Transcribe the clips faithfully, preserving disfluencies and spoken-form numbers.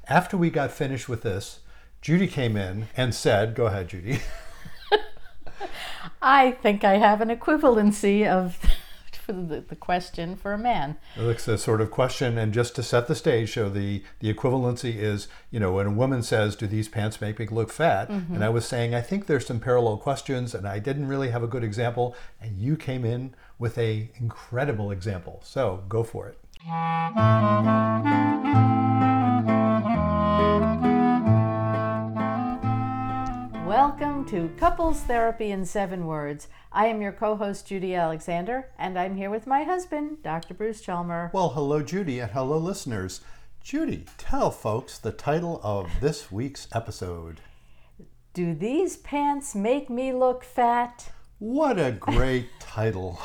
After we got finished with this, Judy came in and said, go ahead, Judy. I think I have an equivalency of for the, the question for a man. It's a sort of question, and just to set the stage, so the, the equivalency is, you know, when a woman says, do these pants make me look fat? Mm-hmm. And I was saying, I think there's some parallel questions, and I didn't really have a good example, and you came in with a incredible example. So go for it. Welcome to Couples Therapy in Seven Words. I am your co-host, Judy Alexander, and I'm here with my husband, Doctor Bruce Chalmer. Well, hello, Judy, and hello, listeners. Judy, tell folks the title of this week's episode. Do these pants make me look fat? What a great title.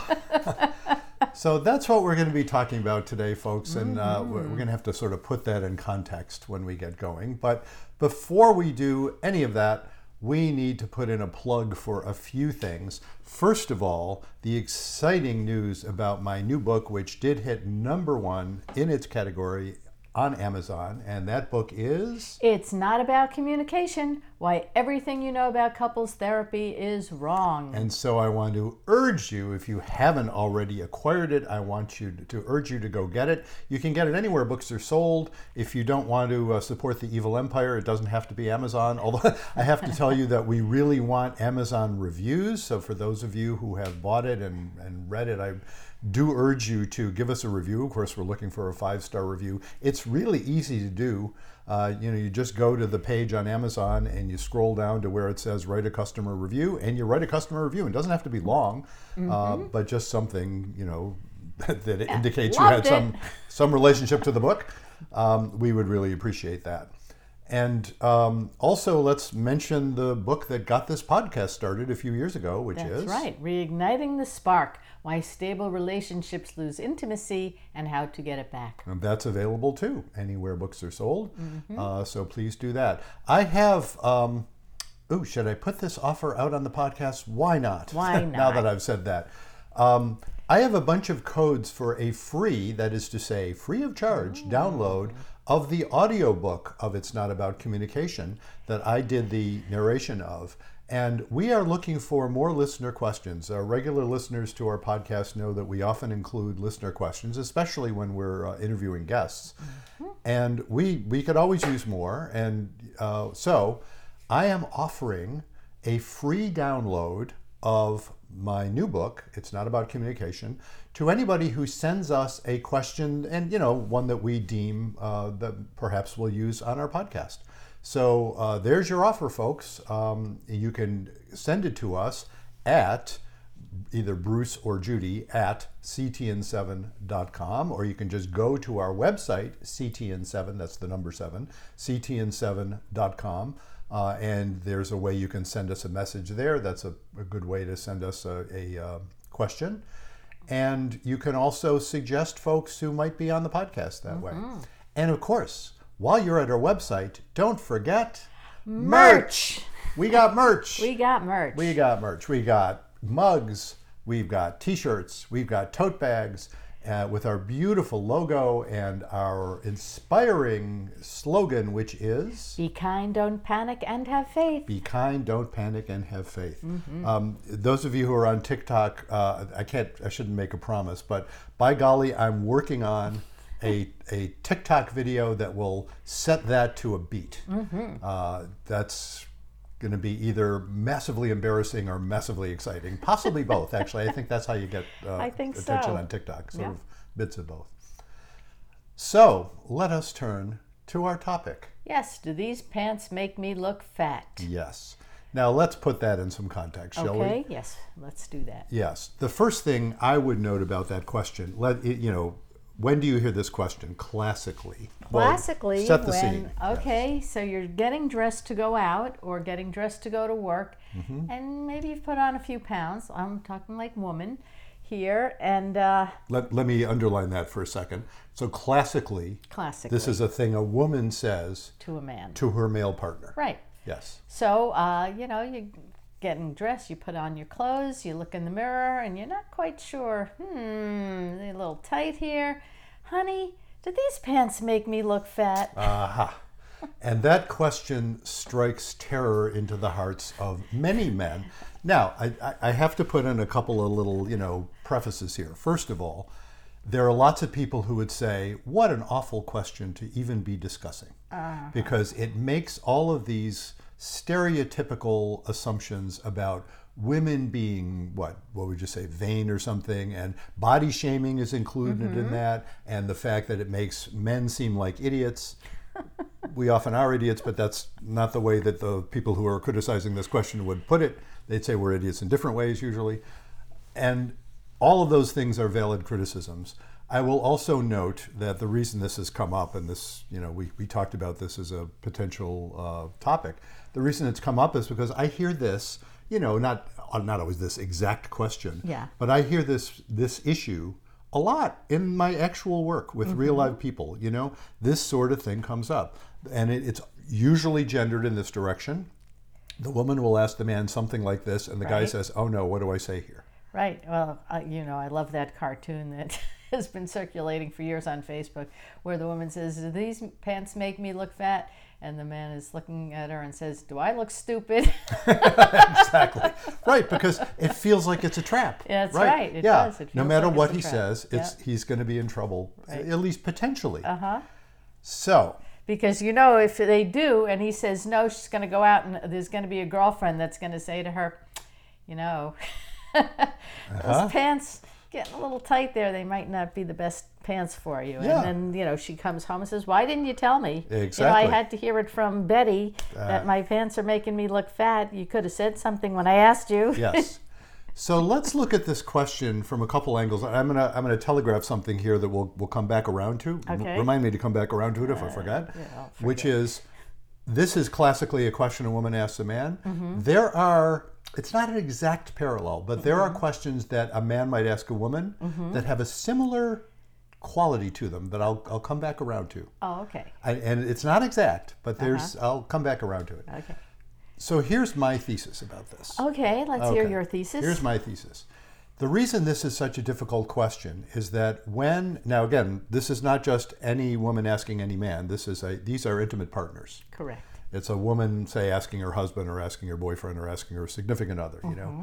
So that's what we're going to be talking about today, folks, and uh, we're going to have to sort of put that in context when we get going. But before we do any of that, we need to put in a plug for a few things. First of all, the exciting news about my new book, which did hit number one in its category on Amazon, and that book is? It's Not About Communication, Why Everything You Know About Couples Therapy is Wrong. And so I want to urge you, if you haven't already acquired it, I want you to, to urge you to go get it. You can get it anywhere books are sold. If you don't want to uh, support the evil empire, it doesn't have to be Amazon. Although I have to tell you that we really want Amazon reviews. So for those of you who have bought it and, and read it, I do urge you to give us a review. Of course, we're looking for a five-star review. It's really easy to do. Uh, you know, you just go to the page on Amazon and you scroll down to where it says write a customer review, and you write a customer review. It doesn't have to be long, mm-hmm. uh, but just something, you know, that, that indicates you had it. some some relationship to the book. Um, we would really appreciate that. And um, also, let's mention the book that got this podcast started a few years ago, which That's is... That's right, Reigniting the Spark, Why Stable Relationships Lose Intimacy and How to Get It Back. And that's available too, anywhere books are sold. Mm-hmm. Uh, so please do that. I have... Um, ooh, should I put this offer out on the podcast? Why not? Why not? Now that I've said that. Um, I have a bunch of codes for a free, that is to say, free of charge, oh. download of the audiobook of It's Not About Communication that I did the narration of. And we are looking for more listener questions. Our regular listeners to our podcast know that we often include listener questions, especially when we're uh, interviewing guests. Mm-hmm. And we, we could always use more. And uh, so I am offering a free download of my new book, It's Not About Communication, to anybody who sends us a question, and you know, one that we deem uh, that perhaps we'll use on our podcast. So uh, there's your offer, folks. Um, you can send it to us at either Bruce or Judy at c t n seven dot com, or you can just go to our website, c t n seven, that's the number seven, c t n seven dot com. Uh, and there's a way you can send us a message there. That's a, a good way to send us a, a uh, question. And you can also suggest folks who might be on the podcast that mm-hmm. way. And of course, while you're at our website, don't forget merch. merch. We got merch. We got merch. We got merch. We got mugs. We've got t-shirts. We've got tote bags. Uh, with our beautiful logo and our inspiring slogan, which is... Be kind, don't panic, and have faith. Be kind, don't panic, and have faith. Mm-hmm. Um, those of you who are on TikTok, uh, I can't, I shouldn't make a promise, but by golly, I'm working on a, a TikTok video that will set that to a beat. Mm-hmm. Uh, that's going to be either massively embarrassing or massively exciting. Possibly both, actually. I think that's how you get uh, I think attention so. on TikTok, sort yeah. of bits of both. So let us turn to our topic. Yes, do these pants make me look fat? Yes. Now let's put that in some context, shall we? Okay, yes, let's do that. Yes. The first thing I would note about that question, let it, you know, when do you hear this question? Classically. Classically, well, set the when, scene. okay, yes. So you're getting dressed to go out or getting dressed to go to work, mm-hmm. and maybe you've put on a few pounds. I'm talking like woman here, and uh, let, let me underline that for a second. So classically, classically, this is a thing a woman says to a man, to her male partner. Right. Yes. So, uh, you know, you getting dressed, you put on your clothes, you look in the mirror, and you're not quite sure, hmm, they're a little tight here. Honey, do these pants make me look fat? Aha. And that question strikes terror into the hearts of many men. Now, I, I have to put in a couple of little, you know, prefaces here. First of all, there are lots of people who would say, what an awful question to even be discussing. Uh-huh. Because it makes all of these stereotypical assumptions about women being, what, what would you say, vain or something, and body shaming is included mm-hmm. in that, and the fact that it makes men seem like idiots. We often are idiots, but that's not the way that the people who are criticizing this question would put it. They'd say we're idiots in different ways usually. And all of those things are valid criticisms. I will also note that the reason this has come up, and this, you know, we, we talked about this as a potential uh, topic, the reason it's come up is because I hear this, you know, not not always this exact question, yeah. but I hear this this issue a lot in my actual work with mm-hmm. real live people. You know, this sort of thing comes up, and it, it's usually gendered in this direction. The woman will ask the man something like this, and the right. guy says, "Oh no, what do I say here?" Right. Well, uh, you know, I love that cartoon that has been circulating for years on Facebook, where the woman says, "Do these pants make me look fat?" And the man is looking at her and says, "Do I look stupid?" Exactly. Right, because it feels like it's a trap. Yeah, that's right. right. It yeah. does. It feels no matter like what it's a he trap. says, it's yep. he's going to be in trouble, right. at least potentially. Uh-huh. So. Because, you know, if they do, and he says no, she's going to go out, and there's going to be a girlfriend that's going to say to her, you know, those uh-huh. pants getting a little tight there, they might not be the best pants for you. Yeah. And then, you know, she comes home and says, why didn't you tell me? Exactly. You know, I had to hear it from Betty uh, that my pants are making me look fat. You could have said something when I asked you. Yes. So let's look at this question from a couple angles. I'm gonna I'm gonna telegraph something here that we'll we'll come back around to. Okay. Remind me to come back around to it if uh, I forget. Yeah, I'll forget. Which is, this is classically a question a woman asks a man. Mm-hmm. There are, it's not an exact parallel, but there mm-hmm. are questions that a man might ask a woman mm-hmm. that have a similar quality to them that I'll I'll come back around to. Oh, okay. I, and it's not exact, but there's uh-huh. I'll come back around to it. Okay. So here's my thesis about this. Okay, let's okay. hear your thesis. Here's my thesis. The reason this is such a difficult question is that when, now again, this is not just any woman asking any man. This is a, these are intimate partners. Correct. It's a woman, say, asking her husband or asking her boyfriend or asking her significant other, you know. Mm-hmm.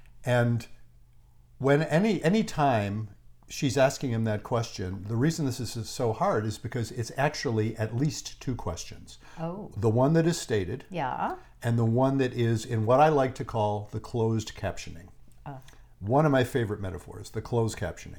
And when any any time she's asking him that question, the reason this is so hard is because it's actually at least two questions. Oh. The one that is stated. Yeah. And the one that is in what I like to call the closed captioning. Uh. One of my favorite metaphors, the closed captioning.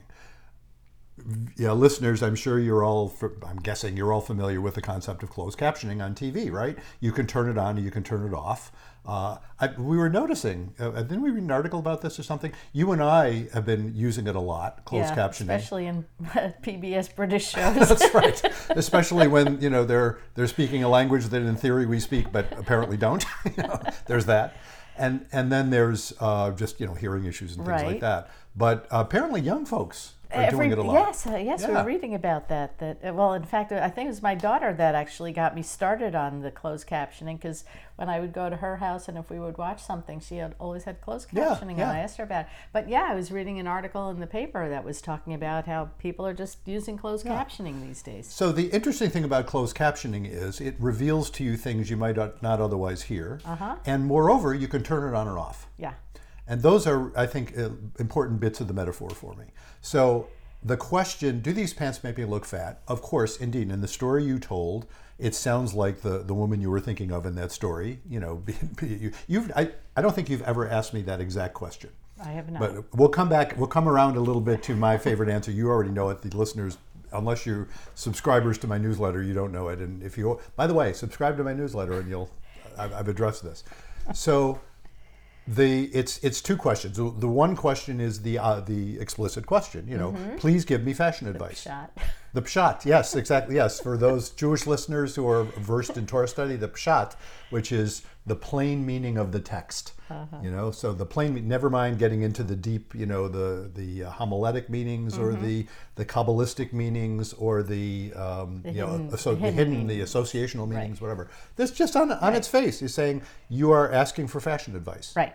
Yeah, listeners, I'm sure you're all, I'm guessing you're all familiar with the concept of closed captioning on T V, right? You can turn it on or you can turn it off. Uh, I, we were noticing, uh, didn't we read an article about this or something? You and I have been using it a lot, closed yeah, captioning. Especially in P B S British shows. That's right. Especially when, you know, they're they're speaking a language that in theory we speak, but apparently don't. You know, there's that. And and then there's uh, just, you know, hearing issues and things right. like that. But uh, apparently young folks are Every, doing it a lot. Yes, uh, yes, yeah. we were reading about that. That uh, well, in fact, I think it was my daughter that actually got me started on the closed captioning, because when I would go to her house and if we would watch something, she had always had closed captioning, yeah, yeah. and I asked her about it. But yeah, I was reading an article in the paper that was talking about how people are just using closed yeah. captioning these days. So the interesting thing about closed captioning is it reveals to you things you might not otherwise hear, uh-huh. and moreover, you can turn it on or off. Yeah. And those are, I think, uh, important bits of the metaphor for me. So the question, do these pants make me look fat? Of course, indeed. In the story you told, it sounds like the, the woman you were thinking of in that story. You know, you, you've I, I don't think you've ever asked me that exact question. I have not. But we'll come back, we'll come around a little bit to my favorite answer. You already know it. The listeners, unless you're subscribers to my newsletter, you don't know it. And if you, by the way, subscribe to my newsletter and you'll, I've, I've addressed this. So, The it's it's two questions. The, the one question is the uh, the explicit question. You know, mm-hmm. please give me fashion the advice. Pshat. The pshat, yes, exactly, yes. For those Jewish listeners who are versed in Torah study, the pshat, which is the plain meaning of the text. Uh-huh. You know, so the plain. Never mind getting into the deep. You know, the the uh, homiletic meanings mm-hmm. or the the kabbalistic meanings or the, um, the you hidden, know, so the, the hidden, hidden the associational meanings, right. whatever. This just on on right. its face is saying you are asking for fashion advice. Right.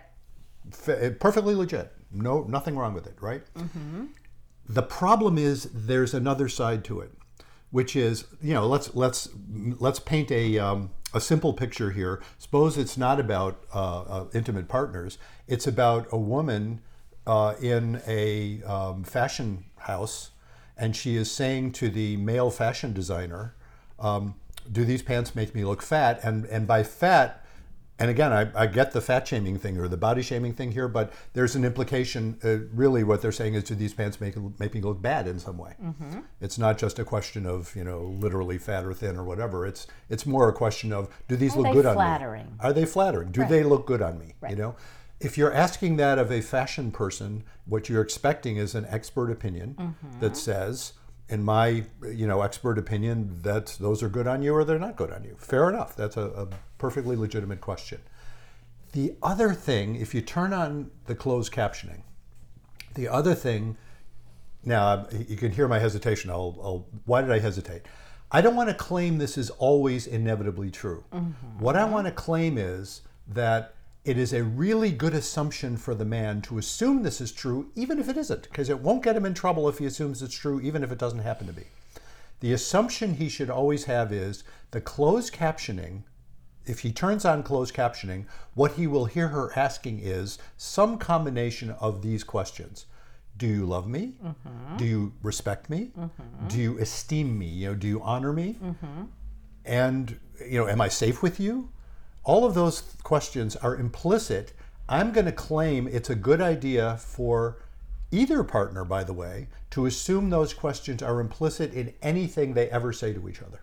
F- perfectly legit. No, nothing wrong with it, right? Mm-hmm. The problem is there's another side to it, which is, you know, let's let's let's paint a um, a simple picture here. Suppose it's not about uh, uh, intimate partners. It's about a woman uh, in a um, fashion house, and she is saying to the male fashion designer, um, do these pants make me look fat? And and by fat, and again, I, I get the fat shaming thing or the body shaming thing here, but there's an implication. Uh, really, what they're saying is, do these pants make make me look bad in some way? Mm-hmm. It's not just a question of, you know, literally fat or thin or whatever. It's it's more a question of, do these Are look they good flattering? on me? Are they flattering? Do Right. they look good on me? Right. You know, if you're asking that of a fashion person, what you're expecting is an expert opinion mm-hmm. that says, in my, you know, expert opinion, that those are good on you or they're not good on you. Fair enough. That's a, a perfectly legitimate question. The other thing, if you turn on the closed captioning, the other thing, now you can hear my hesitation. I'll, I'll, why did I hesitate? I don't want to claim this is always inevitably true. Mm-hmm. What I want to claim is that it is a really good assumption for the man to assume this is true, even if it isn't, because it won't get him in trouble if he assumes it's true, even if it doesn't happen to be. The assumption he should always have is the closed captioning. If he turns on closed captioning, what he will hear her asking is some combination of these questions. Do you love me? Mm-hmm. Do you respect me? Mm-hmm. Do you esteem me? You know, do you honor me? Mm-hmm. And, you know, am I safe with you? All of those questions are implicit. I'm going to claim it's a good idea for either partner, by the way, to assume those questions are implicit in anything they ever say to each other.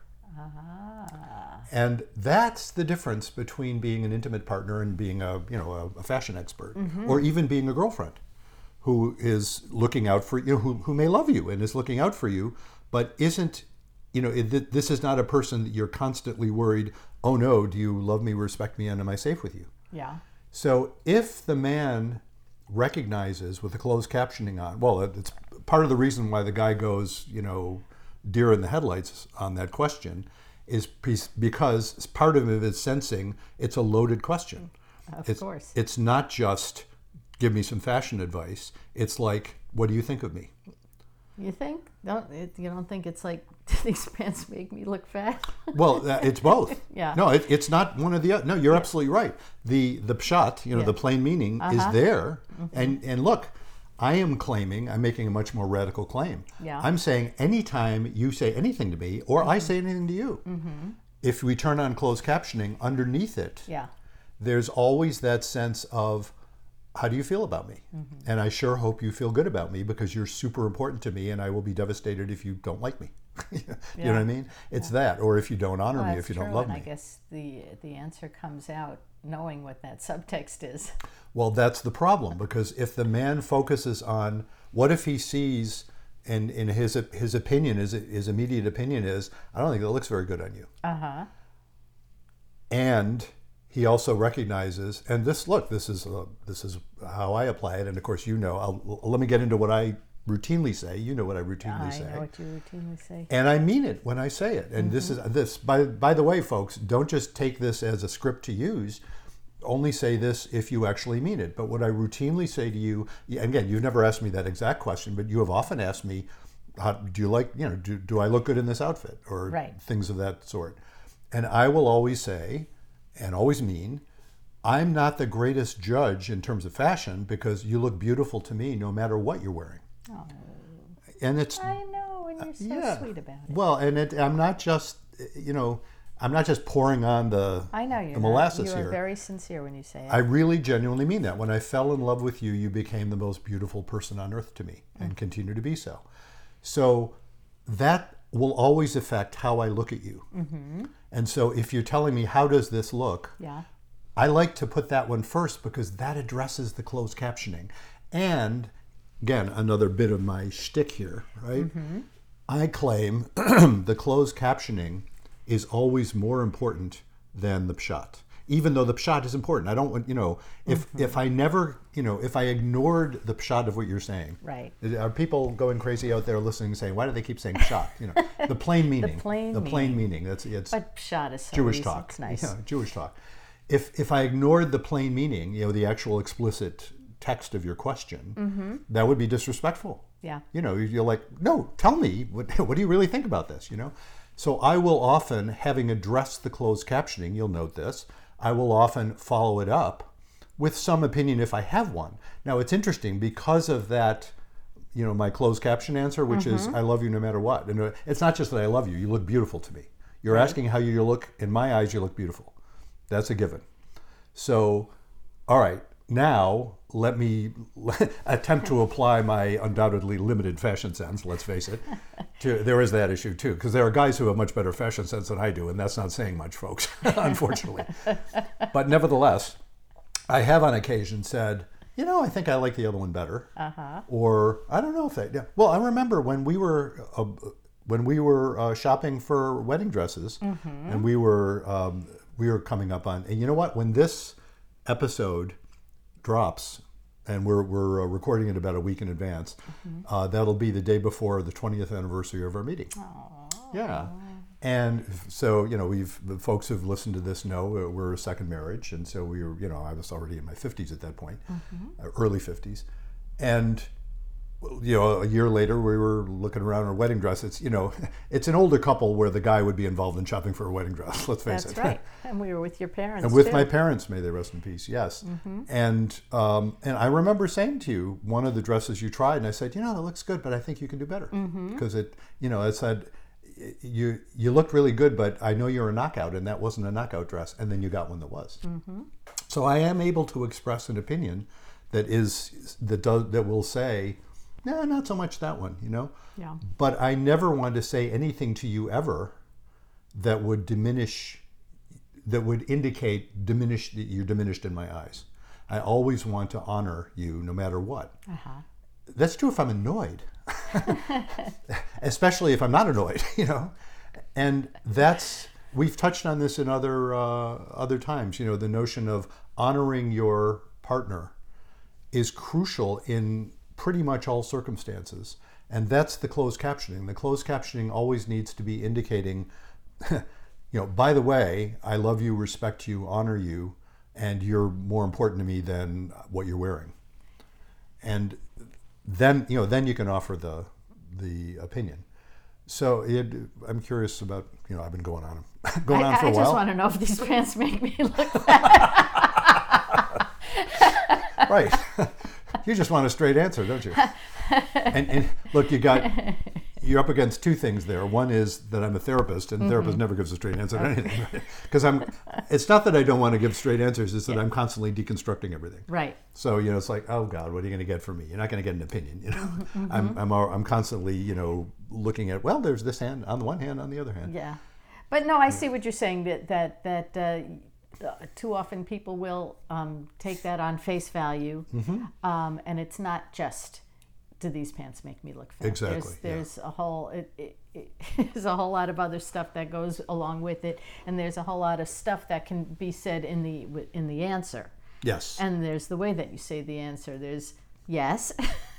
Ah. And that's the difference between being an intimate partner and being a, you know, a, a fashion expert, mm-hmm. or even being a girlfriend who is looking out for you, know, who, who may love you and is looking out for you, but isn't, you know, it, this is not a person that you're constantly worried, oh no, do you love me, respect me, and am I safe with you? Yeah. So if the man recognizes with the closed captioning on, well, it's part of the reason why the guy goes, you know, deer in the headlights on that question, is because part of it is sensing it's a loaded question. Of it's, course. It's not just give me some fashion advice. It's like, what do you think of me? You think? Don't it, you don't think it's like, do these pants make me look fat? Well, uh, it's both. Yeah. No, it, it's not one or the other. No, you're yeah. absolutely right. The the pshat, you know, yeah. the plain meaning uh-huh. is there. Mm-hmm. And and look, I am claiming, I'm making a much more radical claim. Yeah. I'm saying anytime you say anything to me or mm-hmm. I say anything to you, mm-hmm. if we turn on closed captioning, underneath it, yeah. there's always that sense of, how do you feel about me? Mm-hmm. And I sure hope you feel good about me because you're super important to me and I will be devastated if you don't like me. you yeah. know what I mean? It's yeah. that, or if you don't honor well, me, if you true. don't love and me. I guess the the answer comes out knowing what that subtext is. Well, that's the problem, because if the man focuses on, what if he sees, and in his his opinion, his, his immediate opinion is, I don't think that looks very good on you. Uh-huh. And he also recognizes, and this, look, this is uh, this is how I apply it, and of course, you know, I'll, let me get into what I routinely say. You know what I routinely I say. know what you routinely say. And I mean it when I say it. And mm-hmm. this is this. By by the way, folks, don't just take this as a script to use. Only say this if you actually mean it. But what I routinely say to you, again, you've never asked me that exact question, but you have often asked me, how, do you like, you know, do, do I look good in this outfit, or right. things of that sort? And I will always say, and always mean, I'm not the greatest judge in terms of fashion because you look beautiful to me no matter what you're wearing. Oh, and it's I know, and you're so yeah. sweet about it. Well, and it, I'm not just, you know, I'm not just pouring on the, I know you're the molasses not. You are here. very sincere when you say it. I really genuinely mean that. When I fell in love with you, you became the most beautiful person on earth to me, and mm. continue to be so. So that will always affect how I look at you. Mm-hmm. And so if you're telling me, how does this look? Yeah. I like to put that one first because that addresses the closed captioning. And again, another bit of my shtick here, right? Mm-hmm. I claim the closed captioning is always more important than the pshat, even though the pshat is important. I don't want, you know, if mm-hmm. if I never, you know, if I ignored the pshat of what you're saying, right? Are people going crazy out there listening, saying, why do they keep saying pshat? You know, the plain meaning, the plain, the plain meaning. meaning. That's it's. But pshat is so Jewish easy. talk. It's nice. Yeah, Jewish talk. If if I ignored the plain meaning, you know, the actual explicit text of your question, mm-hmm. that would be disrespectful. Yeah. You know, you're like, no, tell me, what, what do you really think about this, you know? So I will often, having addressed the closed captioning, you'll note this, I will often follow it up with some opinion if I have one. Now it's interesting because of that, you know, my closed caption answer, which mm-hmm. is I love you no matter what. And it's not just that I love you, you look beautiful to me. You're right. asking how you look, in my eyes you look beautiful. That's a given. So, all right, now let me attempt to apply my undoubtedly limited fashion sense, let's face it. To, there is that issue too, because there are guys who have much better fashion sense than I do, and that's not saying much, folks, unfortunately. But nevertheless, I have on occasion said, you know, I think I like the other one better. Uh-huh. Or I don't know if that, yeah. Well, I remember when we were, uh, when we were uh, shopping for wedding dresses, mm-hmm. and we were, um, we were coming up on, and you know what, when this episode drops, and we're we're uh, recording it about a week in advance, mm-hmm. uh, that'll be the day before the twentieth anniversary of our meeting. Aww. Yeah, and so you know, we've the folks who've listened to this know we're a second marriage, and so we were, you know, I was already in my fifties at that point, mm-hmm. uh, early fifties, and you know, a year later we were looking around our wedding dress. It's, you know, it's an older couple where the guy would be involved in shopping for a wedding dress. Let's face That's it. That's right. And we were with your parents. And with too. my parents, may they rest in peace. Yes. Mm-hmm. And um, and I remember saying to you one of the dresses you tried, and I said, you know, that looks good, but I think you can do better because mm-hmm. it, you know, it said you you looked really good, but I know you're a knockout, and that wasn't a knockout dress. And then you got one that was. Mm-hmm. So I am able to express an opinion that is that does that will say, no, not so much that one, you know? Yeah. But I never want to say anything to you ever that would diminish, that would indicate diminish that you're diminished in my eyes. I always want to honor you no matter what. Uh-huh. That's true if I'm annoyed, especially if I'm not annoyed, you know? And that's, we've touched on this in other uh, other times, you know, the notion of honoring your partner is crucial in pretty much all circumstances. And that's the closed captioning. The closed captioning always needs to be indicating, you know, by the way, I love you, respect you, honor you, and you're more important to me than what you're wearing. And then, you know, then you can offer the the opinion. So it, I'm curious about, you know, I've been going on going I, on for a I while. I just want to know if these pants make me look bad. Right. You just want a straight answer, don't you? And, and look, you got, you're up against two things there. One is that I'm a therapist, and mm-hmm. therapist never gives a straight answer to anything. Because I'm, it's not that I don't want to give straight answers, it's that yeah. I'm constantly deconstructing everything. Right. So, you know, it's like, oh God, what are you going to get from me? You're not going to get an opinion, you know? Mm-hmm. I'm, I'm, I'm constantly, you know, looking at, well, there's this hand on the one hand, on the other hand. Yeah. But no, I see what you're saying, that, that, that, uh, Uh, too often people will um, take that on face value, mm-hmm. um, and it's not just, do these pants make me look fat? Exactly. There's, there's yeah. a whole it, it, it, there's a whole lot of other stuff that goes along with it, and there's a whole lot of stuff that can be said in the in the answer. Yes. And there's the way that you say the answer. There's yes.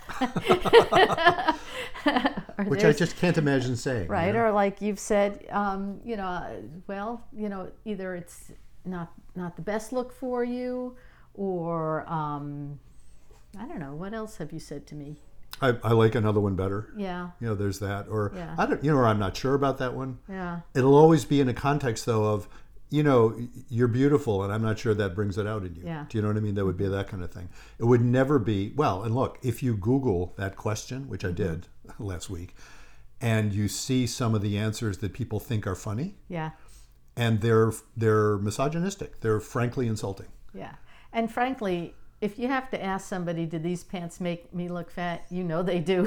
Which I just can't imagine saying. Right, you know? Or like you've said, um, you know, well, you know, either it's not not the best look for you, or um, I don't know, what else have you said to me? I, I like another one better. Yeah. You know, there's that. Or yeah. I don't, you know, or I'm not sure about that one. Yeah. It'll always be in a context though of, you know, you're beautiful, and I'm not sure that brings it out in you. Yeah. Do you know what I mean? That would be that kind of thing. It would never be, well, and look, if you Google that question, which I did mm-hmm. last week, and you see some of the answers that people think are funny. Yeah. And they're they're misogynistic. They're frankly insulting. Yeah. And frankly, if you have to ask somebody, do these pants make me look fat? You know they do.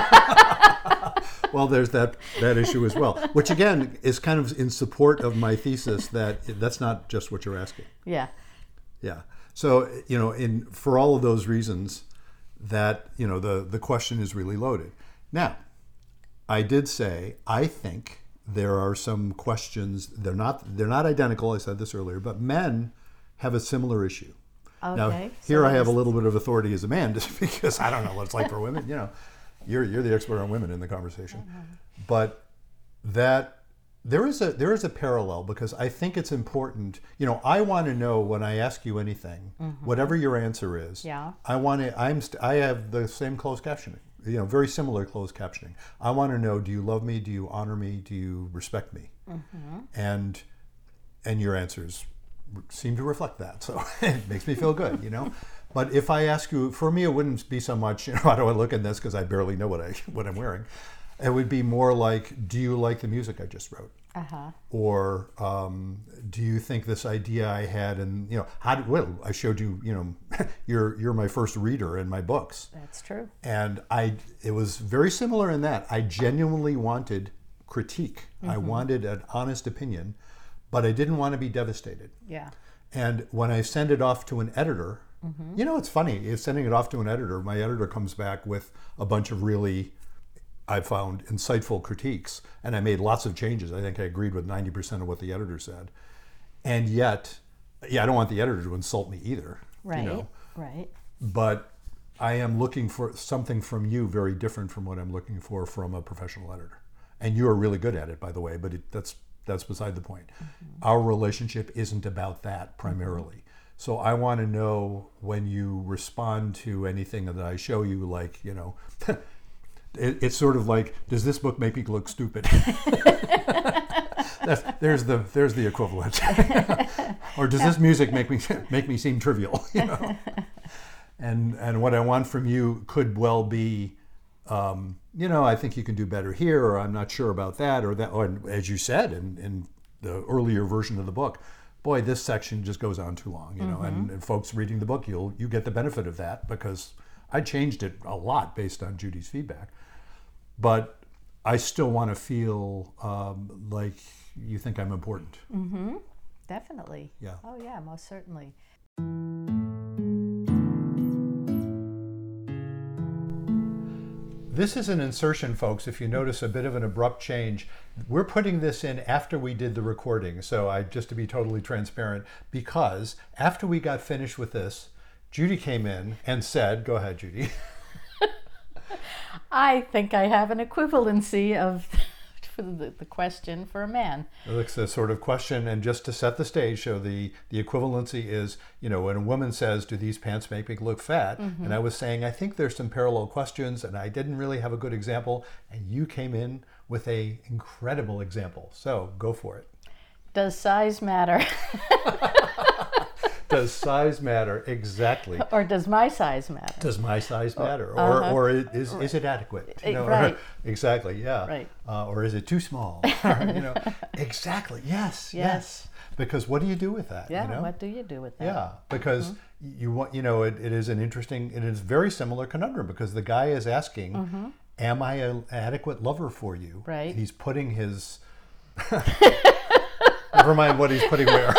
Well, there's that, that issue as well, which again is kind of in support of my thesis that that's not just what you're asking. Yeah. Yeah. So, you know, in for all of those reasons, that, you know, the, the question is really loaded. Now, I did say, I think there are some questions, they're not they're not identical, I said this earlier, but men have a similar issue. Okay. Now, here so I have a little bit of authority as a man, just because I don't know what it's like for women. You know, you're you're the expert on women in the conversation. But that there is a there is a parallel, because I think it's important. You know, I want to know when I ask you anything, mm-hmm. whatever your answer is. Yeah. I want to. I'm. St- I have the same closed captioning. you know, very similar closed captioning. I want to know, do you love me? Do you honor me? Do you respect me? Mm-hmm. And and your answers seem to reflect that. So it makes me feel good, you know. But if I ask you, for me, it wouldn't be so much, you know, how do I look in this because I barely know what I what I'm wearing. It would be more like, do you like the music I just wrote? Uh-huh. Or um, do you think this idea I had, and you know, how did, well, I showed you, you know, you're you're my first reader in my books. That's true. And I, it was very similar in that I genuinely wanted critique. Mm-hmm. I wanted an honest opinion, but I didn't want to be devastated. Yeah. And when I send it off to an editor, mm-hmm. you know, it's funny. Is sending it off to an editor, my editor comes back with a bunch of really, I found, insightful critiques, and I made lots of changes. I think I agreed with ninety percent of what the editor said. And yet, yeah, I don't want the editor to insult me either. Right, you know? right. But I am looking for something from you very different from what I'm looking for from a professional editor. And you are really good at it, by the way, but it, that's that's beside the point. Mm-hmm. Our relationship isn't about that primarily. Mm-hmm. So I want to know when you respond to anything that I show you, like, you know, it, it's sort of like, does this book make me look stupid? That's, there's the there's the equivalent. Or does this music make me make me seem trivial? You know? And and what I want from you could well be, um, you know, I think you can do better here, or I'm not sure about that, or that, or as you said in, in the earlier version of the book, boy, this section just goes on too long, you know, mm-hmm. and, and folks reading the book, you'll you get the benefit of that because I changed it a lot based on Judy's feedback. But I still want to feel um, like you think I'm important. Mm-hmm. Definitely. Yeah. Oh, yeah, most certainly. This is an insertion, folks. If you notice a bit of an abrupt change, we're putting this in after we did the recording. So I, just to be totally transparent, because after we got finished with this, Judy came in and said, go ahead, Judy. I think I have an equivalency of for the, the question for a man. It's a sort of question, and just to set the stage, so the, the equivalency is, you know, when a woman says, do these pants make me look fat? Mm-hmm. And I was saying, I think there's some parallel questions, and I didn't really have a good example, and you came in with a incredible example. So go for it. Does size matter? Does size matter? Exactly. Or does my size matter? Does my size matter? Or uh-huh. or is is it adequate? You know, right. Or, exactly. Yeah. Right. Uh, or is it too small? you know. Exactly. Yes, yes. Yes. Because what do you do with that? Yeah. You know? What do you do with that? Yeah. Because mm-hmm. you want. You know, it, it is an interesting. It is very similar conundrum because the guy is asking, mm-hmm. "Am I an adequate lover for you?" Right. He's putting his. Never mind what he's putting where.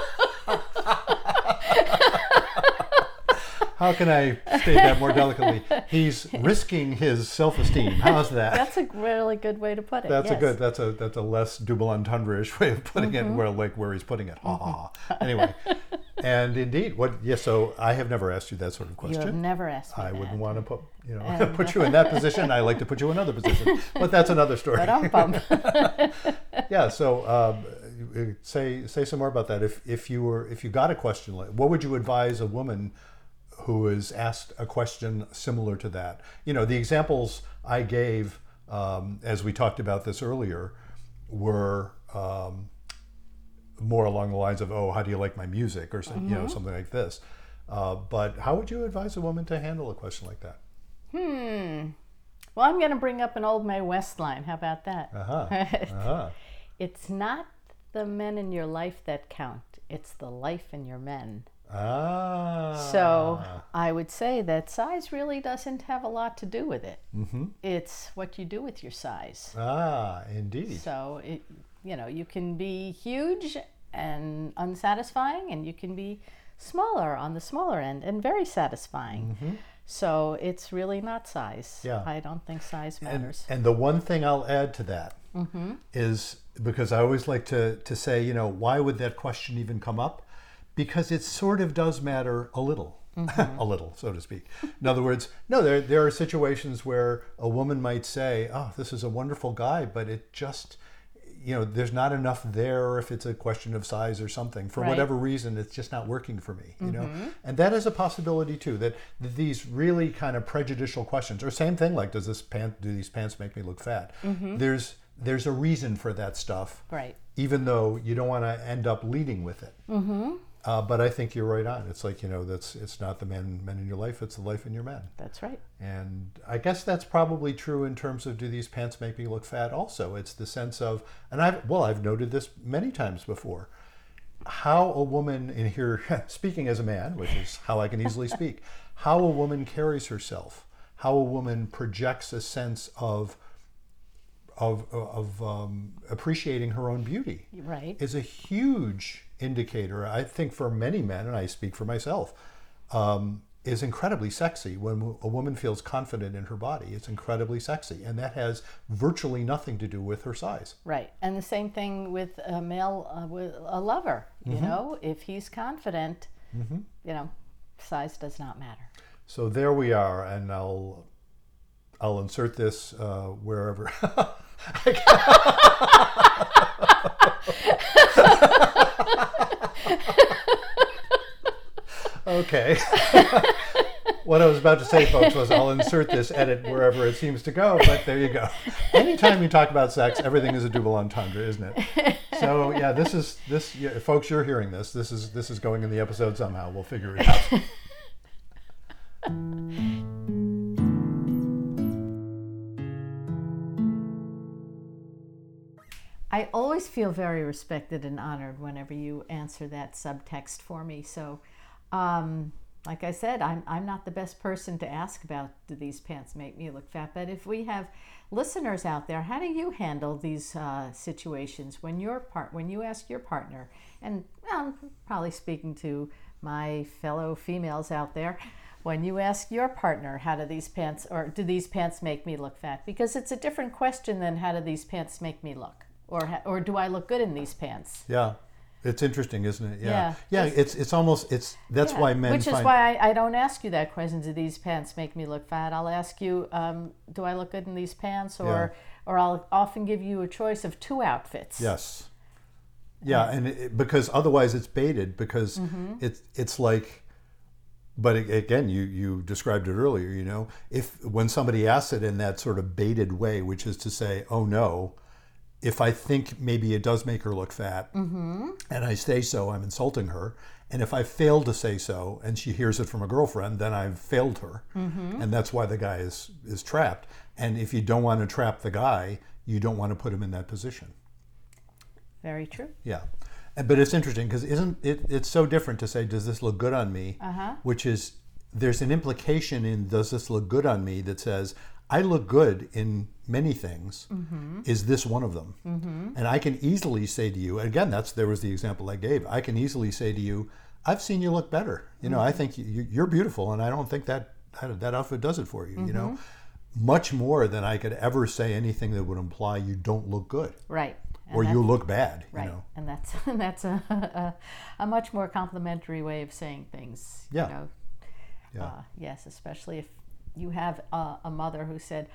How can I state that more delicately? He's risking his self-esteem. How's that? That's a really good way to put it. That's yes. a good. That's a that's a less double entendre-ish way of putting mm-hmm. it. Where like where he's putting it. Ha ha. Anyway, and indeed, what? Yes. Yeah, so I have never asked you that sort of question. You have never asked me I that. wouldn't want to put you know and put you in that position. I like to put you in another position, but that's another story. But I'm bummed. Yeah. So. Um, say say some more about that. If if you were if you got a question like, what would you advise a woman who is asked a question similar to that? You know, the examples I gave, um, as we talked about this earlier, were um, more along the lines of, oh, how do you like my music, or mm-hmm. you know, something like this. Uh, but how would you advise a woman to handle a question like that? Hmm. Well, I'm going to bring up an old Mae West line. How about that? Uh-huh. Uh-huh. It's not the men in your life that count. It's the life in your men. Ah. So I would say that size really doesn't have a lot to do with it. Mm-hmm. It's what you do with your size. Ah, indeed. So, it, you know, you can be huge and unsatisfying, and you can be smaller on the smaller end and very satisfying. Mm-hmm. So it's really not size. Yeah. I don't think size matters. And, and the one thing I'll add to that mm-hmm. is, because I always like to, to say, you know, why would that question even come up? Because it sort of does matter a little, mm-hmm. a little, so to speak. In other words, no, there there are situations where a woman might say, oh, this is a wonderful guy, but it just, you know, there's not enough there, or if it's a question of size or something, for Right. whatever reason, it's just not working for me, you know? And that is a possibility too, that, that these really kind of prejudicial questions, or same thing like, does this pant, do these pants make me look fat? There's, there's a reason for that stuff, Right. even though you don't want to end up leading with it. Mm-hmm. Uh, but I think you're right on. It's like, you know, that's it's not the men men in your life, it's the life in your men. That's right. And I guess that's probably true in terms of, do these pants make me look fat also? It's the sense of, and I've, well, I've noted this many times before, how a woman, in here, speaking as a man, which is how I can easily speak, how a woman carries herself, how a woman projects a sense of of, of um, appreciating her own beauty, Right. is a huge indicator, I think, for many men, and I speak for myself, um, is incredibly sexy. When a woman feels confident in her body, it's incredibly sexy. And that has virtually nothing to do with her size. Right. And the same thing with a male, uh, with a lover, you know, if he's confident, Mm-hmm. you know, size does not matter. So there we are, and I'll I'll insert this uh, wherever. Okay. What I was about to say, folks, was I'll insert this edit wherever it seems to go, but there you go. Anytime you talk about sex, everything is a double entendre, isn't it? So yeah, this is this, yeah, folks, you're hearing this. This is this is going in the episode somehow. We'll figure it out. I always feel very respected and honored whenever you answer that subtext for me. So, um, like I said, I'm, I'm not the best person to ask about, do these pants make me look fat? But if we have listeners out there, how do you handle these uh, situations when your part, when you ask your partner, and well, I'm probably speaking to my fellow females out there, when you ask your partner, how do these pants, or do these pants make me look fat? Because it's a different question than, how do these pants make me look? Or, ha- or do I look good in these pants? Yeah, it's interesting, isn't it? Yeah, Yeah. yeah. It's it's almost it's that's Yeah. why men. Which is find, why I, I don't ask you that question. Do these pants make me look fat? I'll ask you, um, do I look good in these pants? Or or I'll often give you a choice of two outfits. Yes. Yeah, and it, because otherwise it's baited, because Mm-hmm. it's it's like. But a- again, you you described it earlier. You know, if when somebody asks it in that sort of baited way, which is to say, oh no. If I think maybe it does make her look fat, Mm-hmm. and I say so, I'm insulting her. And if I fail to say so, and she hears it from a girlfriend, then I've failed her. Mm-hmm. And that's why the guy is, is trapped. And if you don't want to trap the guy, you don't want to put him in that position. Very true. Yeah. And- But it's interesting, because isn't it, it's so different to say, does this look good on me? Uh-huh. Which is, there's an implication in, does this look good on me, that says, I look good in many things. Mm-hmm. Is this one of them? Mm-hmm. And I can easily say to you, again, that's there was the example I gave. I can easily say to you, I've seen you look better. You know, I think you, you're beautiful, and I don't think that that, that outfit does it for you. You know, much more than I could ever say anything that would imply you don't look good Right. And or you that's- look bad. Right. You know, And that's that's a, a a much more complimentary way of saying things. Yeah. You know? Yeah. Uh, yes, especially if you have a, a mother who said,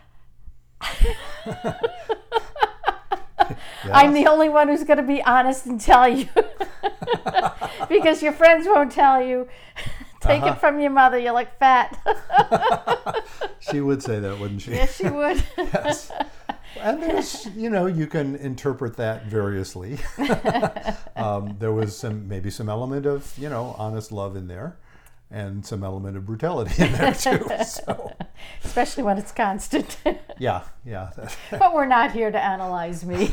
I'm the only one who's going to be honest and tell you. Because your friends won't tell you. Take Uh-huh. it from your mother, you look fat. She would say that, wouldn't she? Yes, she would. Yes. And there's, you know, you can interpret that variously. um, there was some, maybe some element of, you know, honest love in there, and some element of brutality in there too. So, Especially when it's constant. yeah, yeah. But we're not here to analyze me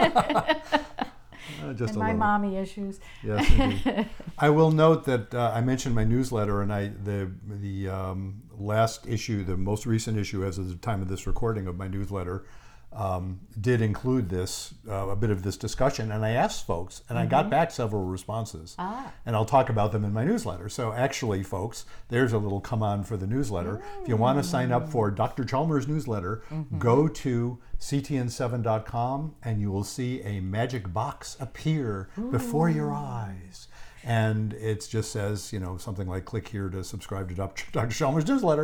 Uh, just and a my little. mommy issues. Yes, indeed. I will note that uh, I mentioned my newsletter, and I the the um, last issue, the most recent issue as of the time of this recording of my newsletter, um, did include this uh, a bit of this discussion, and I asked folks, and I got back several responses, Ah. and I'll talk about them in my newsletter. So actually, folks, there's a little come on for the newsletter. If you want to sign up for Doctor Chalmers' newsletter, go to c t n seven dot com, and you will see a magic box appear before your eyes. And it just says, you know, something like, click here to subscribe to Doctor Chalmers' newsletter.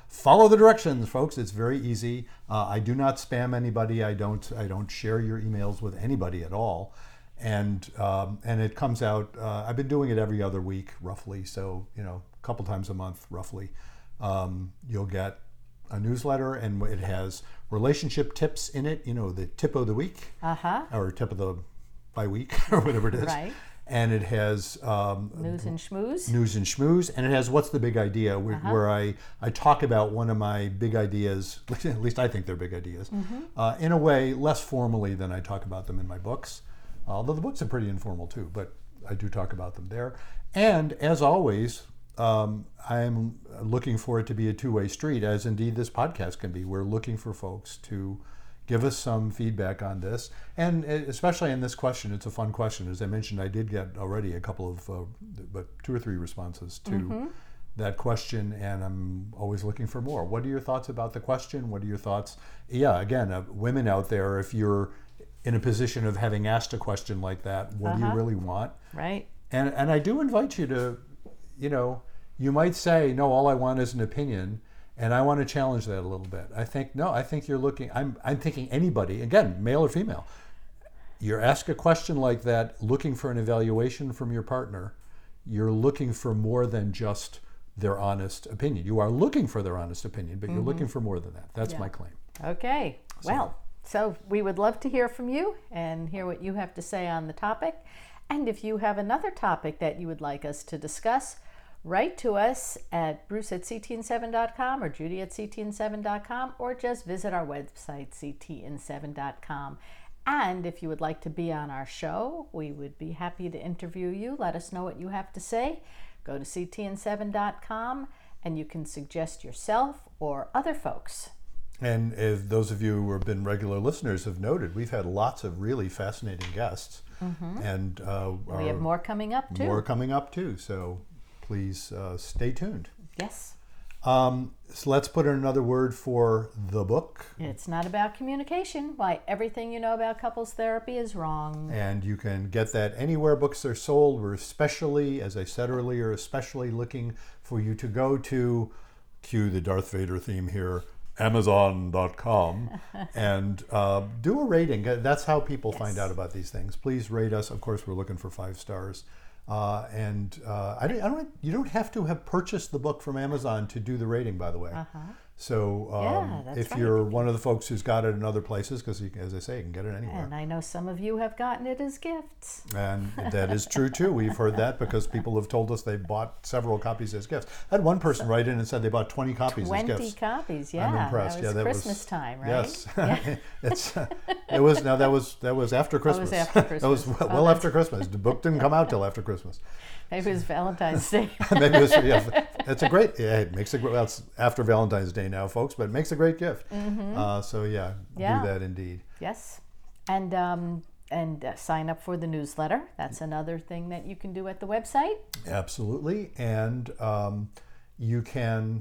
follow the directions, folks. It's very easy. Uh, I do not spam anybody. I don't. I don't share your emails with anybody at all. And um, and it comes out. Uh, I've been doing it every other week, roughly. So you know, a couple times a month, roughly. Um, you'll get a newsletter, and it has relationship tips in it. You know, the tip of the week, Uh-huh. or tip of the by week, or whatever it is. Right. And it has um, News and schmooze. news and schmooze, and it has what's the big idea, where, Uh-huh. where I, I talk about one of my big ideas, at least I think they're big ideas, Mm-hmm. uh, in a way less formally than I talk about them in my books. Although the books are pretty informal too, but I do talk about them there. And as always, um, I'm looking for it to be a two-way street, as indeed this podcast can be. We're looking for folks to give us some feedback on this, and especially in this question. It's a fun question. As I mentioned, I did get already a couple of, uh, but two or three responses to Mm-hmm. that question, and I'm always looking for more. What are your thoughts about the question? What are your thoughts? Yeah, again, uh, women out there, if you're in a position of having asked a question like that, what do Uh-huh. you really want? Right. And and I do invite you to, you know, you might say, no, all I want is an opinion. And I want to challenge that a little bit. I think, no, I think you're looking, I'm, I'm thinking anybody, again, male or female, you're asked a question like that, looking for an evaluation from your partner, you're looking for more than just their honest opinion. You are looking for their honest opinion, but you're Mm-hmm. looking for more than that. That's Yeah. my claim. Okay. Well, so we would love to hear from you and hear what you have to say on the topic. And if you have another topic that you would like us to discuss, write to us at bruce at c t n seven dot com or judy at c t n seven dot com, or just visit our website, c t n seven dot com. And if you would like to be on our show, we would be happy to interview you. Let us know what you have to say. Go to c t n seven dot com and you can suggest yourself or other folks. And if those of you who have been regular listeners have noted, we've had lots of really fascinating guests. Mm-hmm. And uh, We have more coming up too. more coming up too. So please uh, stay tuned. Yes. Um, so let's put in another word for the book. It's not about communication. Why everything you know about couples therapy is wrong. And you can get that anywhere books are sold. We're especially, as I said earlier, especially looking for you to go to, cue the Darth Vader theme here, amazon dot com, and uh, do a rating. That's how people Yes. find out about these things. Please rate us. Of course, we're looking for five stars. Uh, and uh, I, don't, I don't. You don't have to have purchased the book from Amazon to do the rating, by the way. Uh-huh. So um, Yeah, that's if right. you're one of the folks who's got it in other places, because as I say, you can get it anywhere. And I know some of you have gotten it as gifts. And that is true too. We've heard that because people have told us they bought several copies as gifts. I had one person write in and said they bought twenty copies Twenty as gifts. copies, yeah. I'm impressed. That was yeah, that Christmas was time, right? Yes, Yeah. it's uh, it was now that was that was after Christmas. after that was Christmas. well, Oh, well that's- after Christmas. The book didn't come out till after Christmas. Maybe it was Valentine's Day. Maybe it was, yeah, it's a great. Yeah, it makes a great. Well, it's after Valentine's Day now, folks, but it makes a great gift. Uh, so yeah, Yeah. do that indeed. Yes. And um, and uh, sign up for the newsletter. That's another thing that you can do at the website. Absolutely, and um, you can.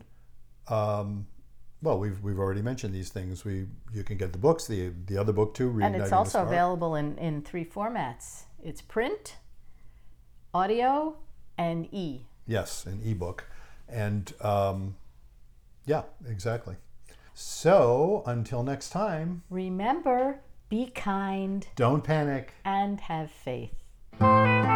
Um, well, we've we've already mentioned these things. We you can get the books, the the other book too. And Reigniting it's the also Spark. available in, in three formats. It's print, audio, and e. Yes, an ebook, and um, yeah, exactly. So until next time, Remember, be kind don't panic. and have faith.